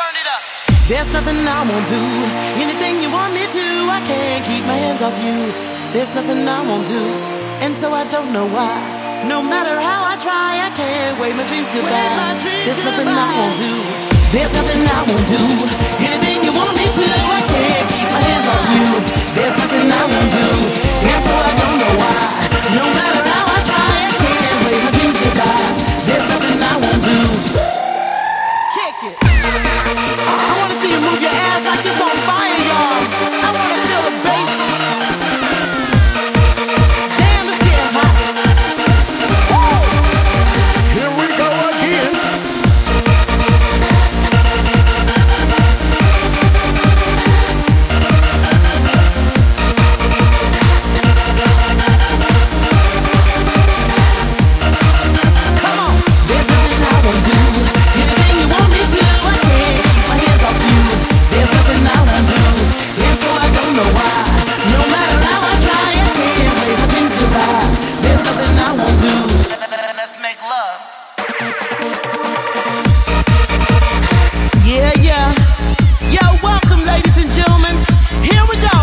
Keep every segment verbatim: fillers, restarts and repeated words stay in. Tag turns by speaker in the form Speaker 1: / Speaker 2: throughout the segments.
Speaker 1: There's nothing I won't do. Anything you want me to, I can't keep my hands off you. There's nothing I won't do, and so I don't know why. No matter how I try, I can't wave my dreams goodbye. My dreams There's nothing goodbye. I won't do. There's nothing I won't do. Anything you want me to, I can't keep my hands off you. There's nothing I won't do, and so I don't know why. No matter how I try, I can't wave my dreams goodbye. There's nothing I won't do. Kick it. I wanna see you move your ass like it's on fire, y'all. I wanna feel the bass. Damn, it's getting hot. Woo!
Speaker 2: Here we go again.
Speaker 1: Come on. There's nothing I won't do. Anything you want me to, I can't keep my hands off you. There's nothing I won't do, and so I don't know why. No matter how I try, I can't wave my dreams goodbye. There's nothing I won't do. Let's make love. Yeah, yeah. Yo, welcome, ladies and gentlemen. Here we go.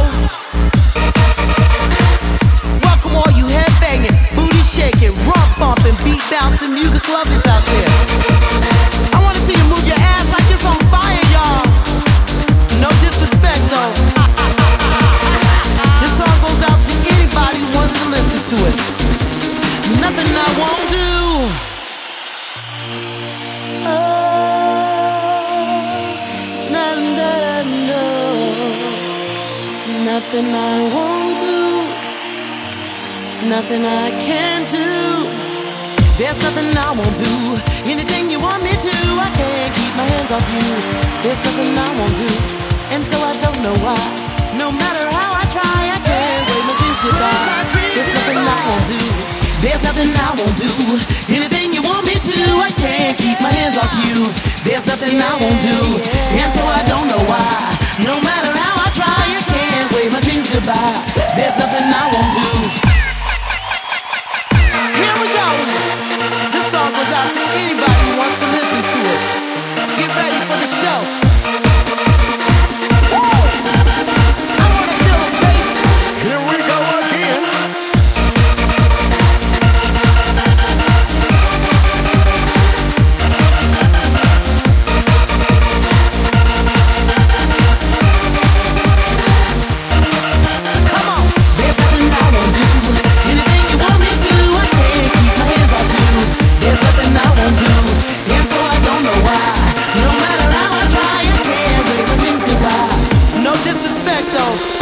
Speaker 1: Welcome all you headbanging, booty shaking, rump bumping, beat bouncing, music lovers out there. I wanna see you move your ass like it's on fire, y'all. No disrespect though. This song goes out to anybody who wants to listen to it. Nothing I won't do. Oh, na na na no. Nothing I won't do. Nothing I can't do. There's nothing I won't do. Anything you want me to, I can't keep my hands off you. There's nothing I won't do, and so I don't know why. No matter how I try, I can't wave my dreams goodbye. There's nothing I won't do. There's nothing I won't do. Anything you want me to, I can't keep my hands off you. There's nothing I won't do,